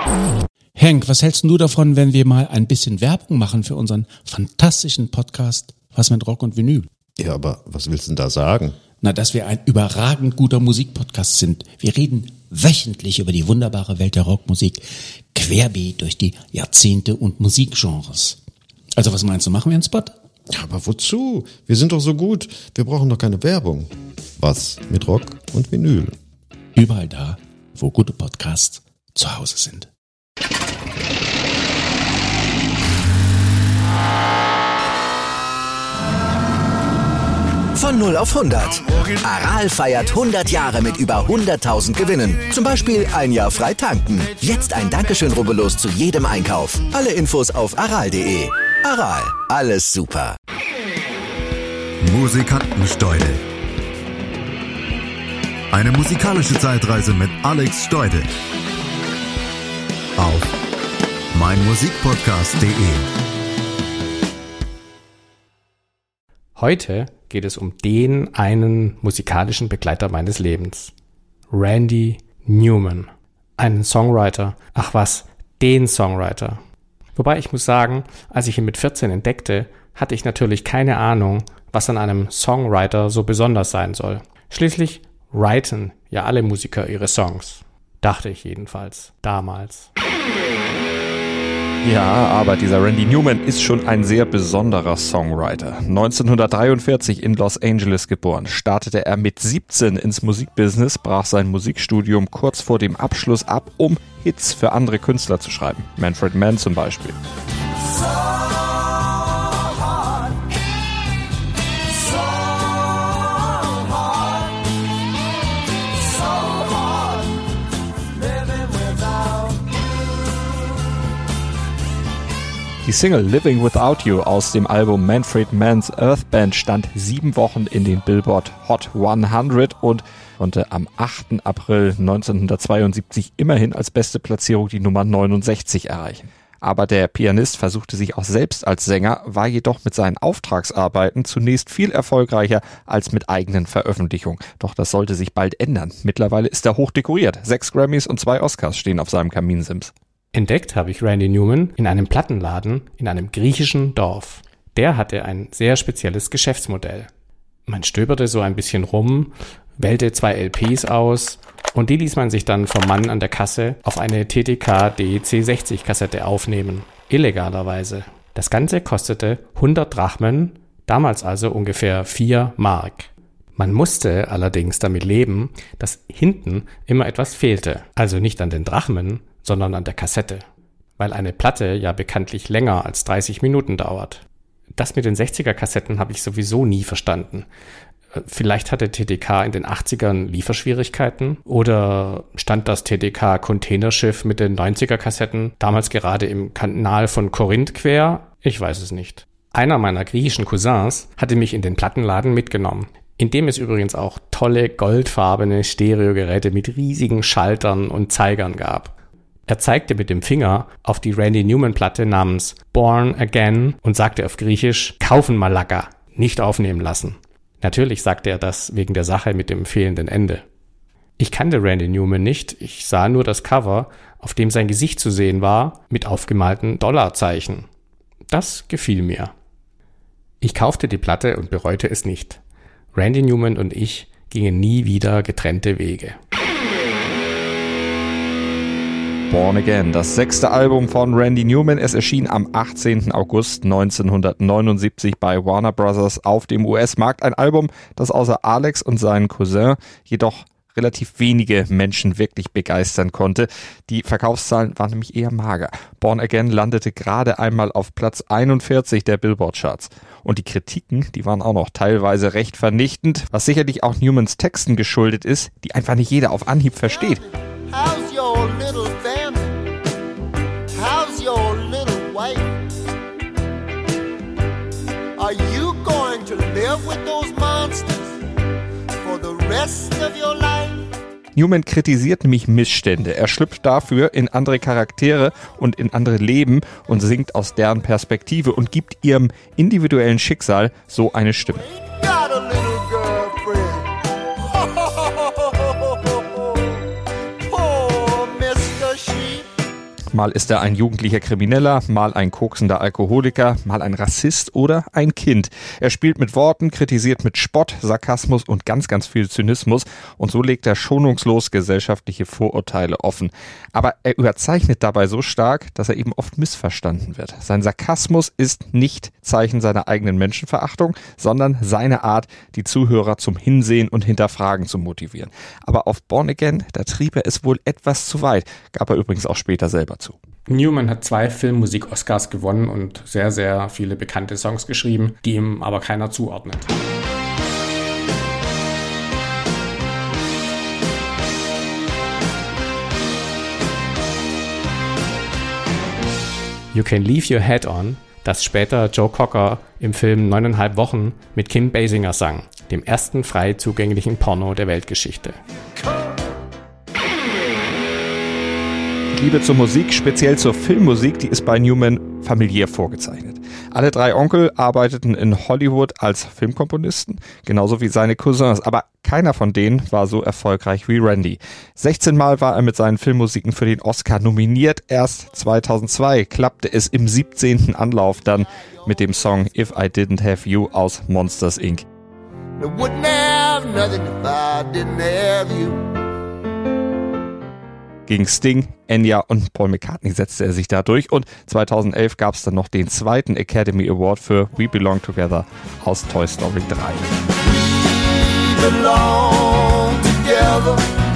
Henk, was hältst du davon, wenn wir mal ein bisschen Werbung machen für unseren fantastischen Podcast Was mit Rock und Vinyl? Ja, aber was willst du denn da sagen? Na, dass wir ein überragend guter Musikpodcast sind. Wir reden wöchentlich über die wunderbare Welt der Rockmusik, querbeet durch die Jahrzehnte und Musikgenres. Also was meinst du, machen wir einen Spot? Ja, aber wozu? Wir sind doch so gut. Wir brauchen doch keine Werbung. Was mit Rock und Vinyl? Überall da, wo gute Podcasts zu Hause sind. Von 0 auf 100. Aral feiert 100 Jahre mit über 100.000 Gewinnen. Zum Beispiel ein Jahr frei tanken. Jetzt ein Dankeschön, rubbellos zu jedem Einkauf. Alle Infos auf aral.de. Aral, alles super. Musikantensteudel. Eine musikalische Zeitreise mit Alex Steudel. Auf meinmusikpodcast.de. Heute geht es um den einen musikalischen Begleiter meines Lebens. Randy Newman. Einen Songwriter. Ach was, den Songwriter. Wobei ich muss sagen, als ich ihn mit 14 entdeckte, hatte ich natürlich keine Ahnung, was an einem Songwriter so besonders sein soll. Schließlich writen ja alle Musiker ihre Songs. Dachte ich jedenfalls. Damals. Ja, aber dieser Randy Newman ist schon ein sehr besonderer Songwriter. 1943 in Los Angeles geboren, startete er mit 17 ins Musikbusiness, brach sein Musikstudium kurz vor dem Abschluss ab, um Hits für andere Künstler zu schreiben. Manfred Mann zum Beispiel. Die Single Living Without You aus dem Album Manfred Mann's Earth Band stand 7 Wochen in den Billboard Hot 100 und konnte am 8. April 1972 immerhin als beste Platzierung die Nummer 69 erreichen. Aber der Pianist versuchte sich auch selbst als Sänger, war jedoch mit seinen Auftragsarbeiten zunächst viel erfolgreicher als mit eigenen Veröffentlichungen. Doch das sollte sich bald ändern. Mittlerweile ist er hoch dekoriert. 6 Grammys und 2 Oscars stehen auf seinem Kaminsims. Entdeckt habe ich Randy Newman in einem Plattenladen in einem griechischen Dorf. Der hatte ein sehr spezielles Geschäftsmodell. Man stöberte so ein bisschen rum, wählte 2 LPs aus und die ließ man sich dann vom Mann an der Kasse auf eine TTK DC60 Kassette aufnehmen. Illegalerweise. Das Ganze kostete 100 Drachmen, damals also ungefähr 4 Mark. Man musste allerdings damit leben, dass hinten immer etwas fehlte. Also nicht an den Drachmen, sondern an der Kassette, weil eine Platte ja bekanntlich länger als 30 Minuten dauert. Das mit den 60er-Kassetten habe ich sowieso nie verstanden. Vielleicht hatte TDK in den 80ern Lieferschwierigkeiten oder stand das TDK-Containerschiff mit den 90er-Kassetten damals gerade im Kanal von Korinth quer? Ich weiß es nicht. Einer meiner griechischen Cousins hatte mich in den Plattenladen mitgenommen, in dem es übrigens auch tolle goldfarbene Stereogeräte mit riesigen Schaltern und Zeigern gab. Er zeigte mit dem Finger auf die Randy Newman-Platte namens Born Again und sagte auf Griechisch, kaufen Malaka, nicht aufnehmen lassen. Natürlich sagte er das wegen der Sache mit dem fehlenden Ende. Ich kannte Randy Newman nicht, ich sah nur das Cover, auf dem sein Gesicht zu sehen war, mit aufgemalten Dollarzeichen. Das gefiel mir. Ich kaufte die Platte und bereute es nicht. Randy Newman und ich gingen nie wieder getrennte Wege. Born Again, das 6. Album von Randy Newman. Es erschien am 18. August 1979 bei Warner Bros. Auf dem US-Markt. Ein Album, das außer Alex und seinen Cousin jedoch relativ wenige Menschen wirklich begeistern konnte. Die Verkaufszahlen waren nämlich eher mager. Born Again landete gerade einmal auf Platz 41 der Billboard-Charts. Und die Kritiken, die waren auch noch teilweise recht vernichtend, was sicherlich auch Newmans Texten geschuldet ist, die einfach nicht jeder auf Anhieb versteht. How's your little family? How's your little wife? Are you going to live with those monsters for the rest of your life? Newman kritisiert nämlich Missstände. Er schlüpft dafür in andere Charaktere und in andere Leben und singt aus deren Perspektive und gibt ihrem individuellen Schicksal so eine Stimme. Got a little girlfriend. Oh, Mr. Sheep. Mal ist er ein jugendlicher Krimineller, mal ein koksender Alkoholiker, mal ein Rassist oder ein Kind. Er spielt mit Worten, kritisiert mit Spott, Sarkasmus und ganz, ganz viel Zynismus. Und so legt er schonungslos gesellschaftliche Vorurteile offen. Aber er überzeichnet dabei so stark, dass er eben oft missverstanden wird. Sein Sarkasmus ist nicht Zeichen seiner eigenen Menschenverachtung, sondern seine Art, die Zuhörer zum Hinsehen und Hinterfragen zu motivieren. Aber auf Born Again, da trieb er es wohl etwas zu weit, gab er übrigens auch später selber zu. Newman hat 2 Filmmusik-Oscars gewonnen und sehr, sehr viele bekannte Songs geschrieben, die ihm aber keiner zuordnet. You Can Leave Your Head On, das später Joe Cocker im Film 9,5 Wochen mit Kim Basinger sang, dem ersten frei zugänglichen Porno der Weltgeschichte. Liebe zur Musik, speziell zur Filmmusik, die ist bei Newman familiär vorgezeichnet. Alle 3 Onkel arbeiteten in Hollywood als Filmkomponisten, genauso wie seine Cousins, aber keiner von denen war so erfolgreich wie Randy. 16 Mal war er mit seinen Filmmusiken für den Oscar nominiert, erst 2002 klappte es im 17. Anlauf dann mit dem Song If I Didn't Have You aus Monsters, Inc. Gegen Sting, Enya und Paul McCartney setzte er sich da durch und 2011 gab es dann noch den 2. Academy Award für We Belong Together aus Toy Story 3. We belong together.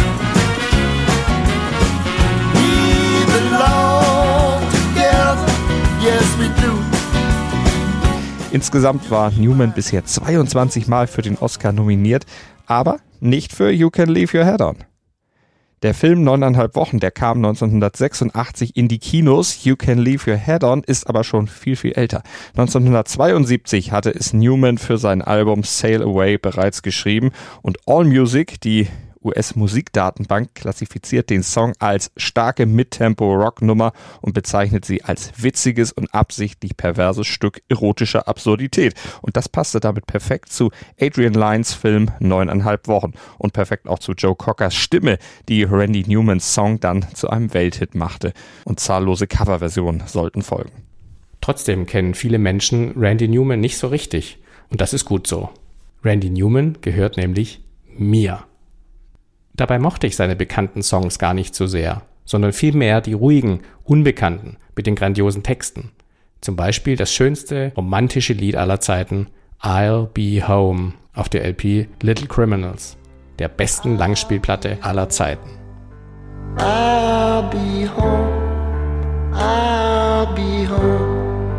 We belong together. Yes, we do. Insgesamt war Newman bisher 22 Mal für den Oscar nominiert, aber nicht für You Can Leave Your Head On. Der Film 9,5 Wochen, der kam 1986 in die Kinos. You Can Leave Your Head On ist aber schon viel, viel älter. 1972 hatte es Newman für sein Album Sail Away bereits geschrieben und AllMusic, die US-Musikdatenbank, klassifiziert den Song als starke Midtempo-Rock-Nummer und bezeichnet sie als witziges und absichtlich perverses Stück erotischer Absurdität. Und das passte damit perfekt zu Adrian Lynes Film 9,5 Wochen und perfekt auch zu Joe Cockers Stimme, die Randy Newmans Song dann zu einem Welthit machte. Und zahllose Coverversionen sollten folgen. Trotzdem kennen viele Menschen Randy Newman nicht so richtig. Und das ist gut so. Randy Newman gehört nämlich mir. Dabei mochte ich seine bekannten Songs gar nicht so sehr, sondern vielmehr die ruhigen, unbekannten mit den grandiosen Texten. Zum Beispiel das schönste romantische Lied aller Zeiten, I'll Be Home, auf der LP Little Criminals, der besten Langspielplatte aller Zeiten. I'll be home. I'll be home.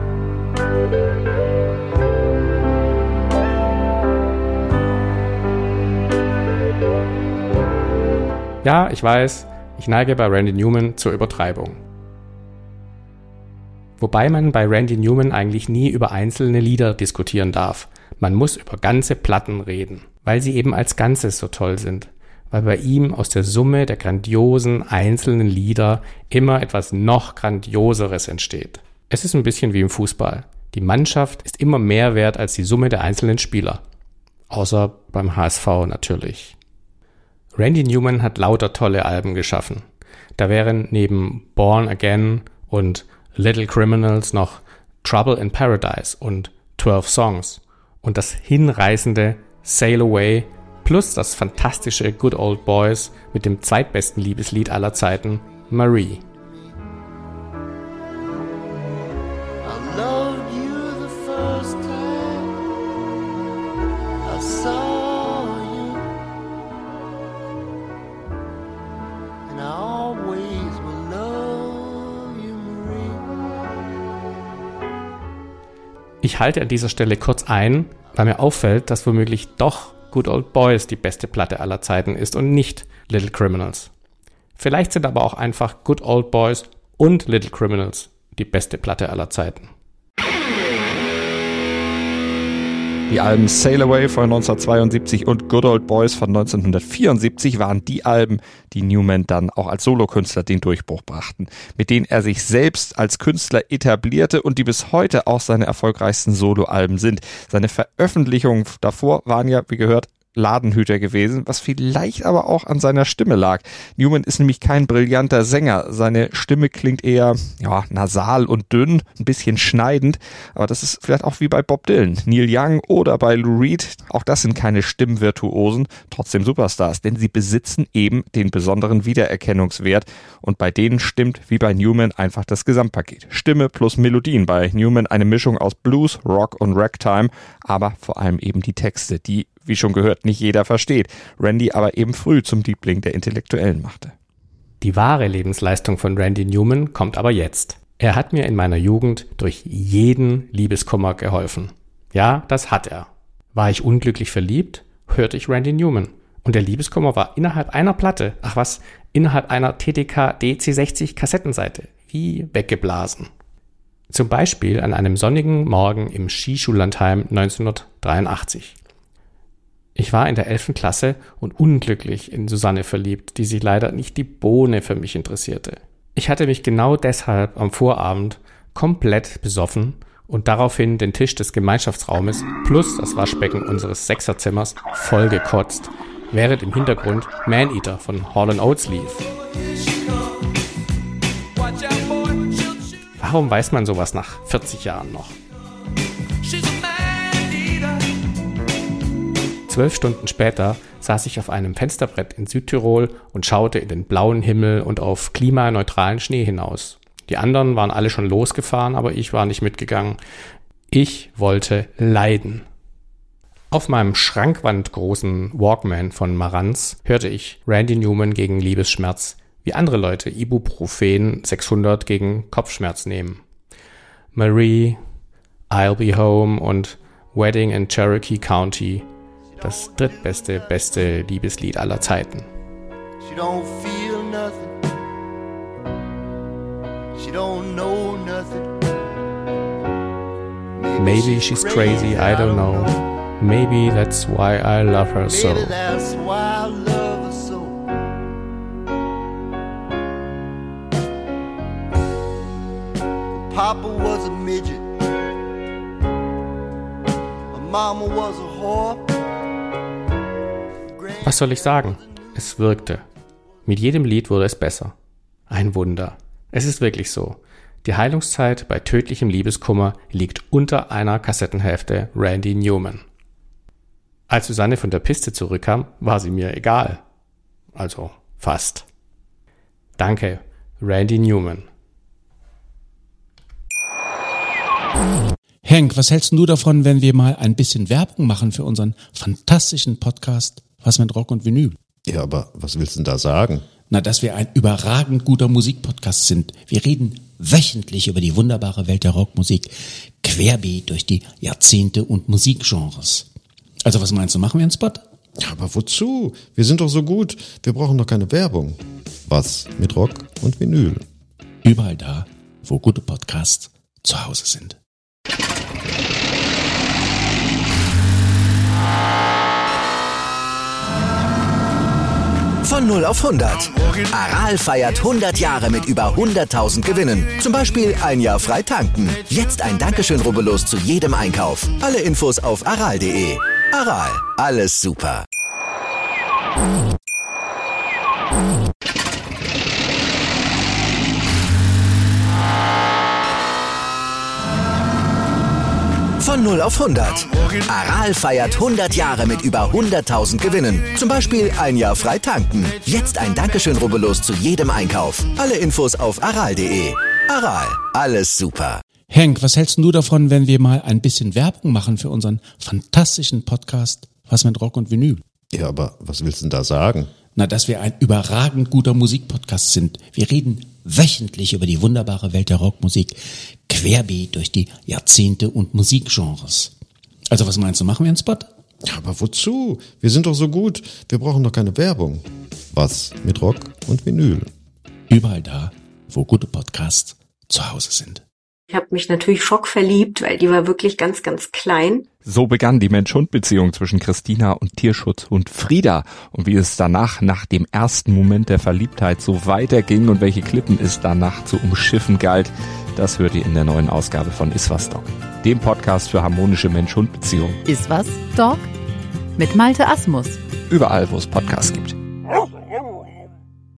Ja, ich weiß, ich neige bei Randy Newman zur Übertreibung. Wobei man bei Randy Newman eigentlich nie über einzelne Lieder diskutieren darf. Man muss über ganze Platten reden, weil sie eben als Ganzes so toll sind. Weil bei ihm aus der Summe der grandiosen einzelnen Lieder immer etwas noch Grandioseres entsteht. Es ist ein bisschen wie im Fußball. Die Mannschaft ist immer mehr wert als die Summe der einzelnen Spieler. Außer beim HSV natürlich. Randy Newman hat lauter tolle Alben geschaffen. Da wären neben Born Again und Little Criminals noch Trouble in Paradise und 12 Songs und das hinreißende Sail Away plus das fantastische Good Old Boys mit dem zweitbesten Liebeslied aller Zeiten, Marie. I loved you the first time I saw you, and I always will love you, Marie. Ich halte an dieser Stelle kurz ein, weil mir auffällt, dass womöglich doch Good Old Boys die beste Platte aller Zeiten ist und nicht Little Criminals. Vielleicht sind aber auch einfach Good Old Boys und Little Criminals die beste Platte aller Zeiten. Die Alben Sail Away von 1972 und Good Old Boys von 1974 waren die Alben, die Newman dann auch als Solokünstler den Durchbruch brachten, mit denen er sich selbst als Künstler etablierte und die bis heute auch seine erfolgreichsten Soloalben sind. Seine Veröffentlichungen davor waren ja, wie gehört, Ladenhüter gewesen, was vielleicht aber auch an seiner Stimme lag. Newman ist nämlich kein brillanter Sänger. Seine Stimme klingt eher nasal und dünn, ein bisschen schneidend, aber das ist vielleicht auch wie bei Bob Dylan, Neil Young oder bei Lou Reed. Auch das sind keine Stimmvirtuosen, trotzdem Superstars, denn sie besitzen eben den besonderen Wiedererkennungswert und bei denen stimmt wie bei Newman einfach das Gesamtpaket. Stimme plus Melodien. Bei Newman eine Mischung aus Blues, Rock und Ragtime, aber vor allem eben die Texte, die, wie schon gehört, nicht jeder versteht. Randy aber eben früh zum Liebling der Intellektuellen machte. Die wahre Lebensleistung von Randy Newman kommt aber jetzt. Er hat mir in meiner Jugend durch jeden Liebeskummer geholfen. Ja, das hat er. War ich unglücklich verliebt, hörte ich Randy Newman. Und der Liebeskummer war innerhalb einer Platte, innerhalb einer TDK DC60 Kassettenseite, wie weggeblasen. Zum Beispiel an einem sonnigen Morgen im Skischullandheim 1983. Ich war in der 11. Klasse und unglücklich in Susanne verliebt, die sich leider nicht die Bohne für mich interessierte. Ich hatte mich genau deshalb am Vorabend komplett besoffen und daraufhin den Tisch des Gemeinschaftsraumes plus das Waschbecken unseres Sechserzimmers vollgekotzt, während im Hintergrund Man-Eater von Hall & Oates lief. Warum weiß man sowas nach 40 Jahren noch? 12 Stunden später saß ich auf einem Fensterbrett in Südtirol und schaute in den blauen Himmel und auf klimaneutralen Schnee hinaus. Die anderen waren alle schon losgefahren, aber ich war nicht mitgegangen. Ich wollte leiden. Auf meinem schrankwandgroßen Walkman von Marantz hörte ich Randy Newman gegen Liebesschmerz, wie andere Leute Ibuprofen 600 gegen Kopfschmerz nehmen. Marie, I'll Be Home und Wedding in Cherokee County, das beste Liebeslied aller Zeiten. She don't feel nothing. She don't know nothing. Maybe she's crazy, I don't know. Maybe that's why I love her so. Maybe that's why I love her so. Papa was a midget. My mama was a whore. Was soll ich sagen? Es wirkte. Mit jedem Lied wurde es besser. Ein Wunder. Es ist wirklich so. Die Heilungszeit bei tödlichem Liebeskummer liegt unter einer Kassettenhälfte Randy Newman. Als Susanne von der Piste zurückkam, war sie mir egal. Also fast. Danke, Randy Newman. Henk, was hältst du davon, wenn wir mal ein bisschen Werbung machen für unseren fantastischen Podcast Was mit Rock und Vinyl? Ja, aber was willst du denn da sagen? Na, dass wir ein überragend guter Musikpodcast sind. Wir reden wöchentlich über die wunderbare Welt der Rockmusik, querbeet durch die Jahrzehnte und Musikgenres. Also was meinst du, machen wir einen Spot? Ja, aber wozu? Wir sind doch so gut. Wir brauchen doch keine Werbung. Was mit Rock und Vinyl? Überall da, wo gute Podcasts zu Hause sind. Von 0 auf 100. Aral feiert 100 Jahre mit über 100.000 Gewinnen. Zum Beispiel ein Jahr frei tanken. Jetzt ein Dankeschön, rubbellos zu jedem Einkauf. Alle Infos auf aral.de. Aral, alles super. Von 0 auf 100. Aral feiert 100 Jahre mit über 100.000 Gewinnen. Zum Beispiel ein Jahr frei tanken. Jetzt ein Dankeschön, rubbellos zu jedem Einkauf. Alle Infos auf aral.de. Aral, alles super. Henk, was hältst du davon, wenn wir mal ein bisschen Werbung machen für unseren fantastischen Podcast Was mit Rock und Vinyl? Ja, aber was willst du denn da sagen? Na, dass wir ein überragend guter Musikpodcast sind. Wir reden wöchentlich über die wunderbare Welt der Rockmusik, querbeet durch die Jahrzehnte und Musikgenres. Also was meinst du, machen wir einen Spot? Ja, aber wozu? Wir sind doch so gut. Wir brauchen doch keine Werbung. Was mit Rock und Vinyl? Überall da, wo gute Podcasts zu Hause sind. Ich habe mich natürlich schockverliebt, weil die war wirklich ganz, ganz klein. So begann die Mensch-Hund-Beziehung zwischen Christina und Tierschutzhund Frieda. Und wie es danach, nach dem ersten Moment der Verliebtheit, so weiterging und welche Klippen es danach zu umschiffen galt, das hört ihr in der neuen Ausgabe von Is was, Doc? Dem Podcast für harmonische Mensch-Hund-Beziehungen. Is was, Doc? mit Malte Asmus. Überall, wo es Podcasts gibt.